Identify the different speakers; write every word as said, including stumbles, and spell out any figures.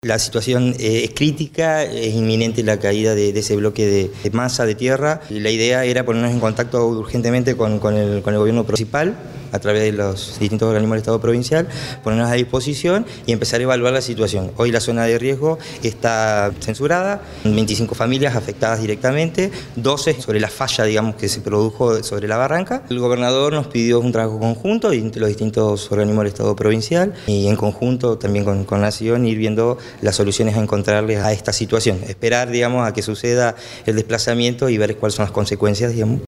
Speaker 1: La situación eh, es crítica, es inminente la caída de, de ese bloque de, de masa de tierra. Y la idea era ponernos en contacto urgentemente con, con, el, con el gobierno principal a través de los distintos organismos del Estado provincial, ponernos a disposición y empezar a evaluar la situación. Hoy la zona de riesgo está censurada, veinticinco familias afectadas directamente, doce sobre la falla, digamos, que se produjo sobre la barranca. El gobernador nos pidió un trabajo conjunto entre los distintos organismos del Estado provincial y en conjunto también con, con Nación ir viendo las soluciones a encontrarles a esta situación. Esperar, digamos, a que suceda el desplazamiento y ver cuáles son las consecuencias, digamos.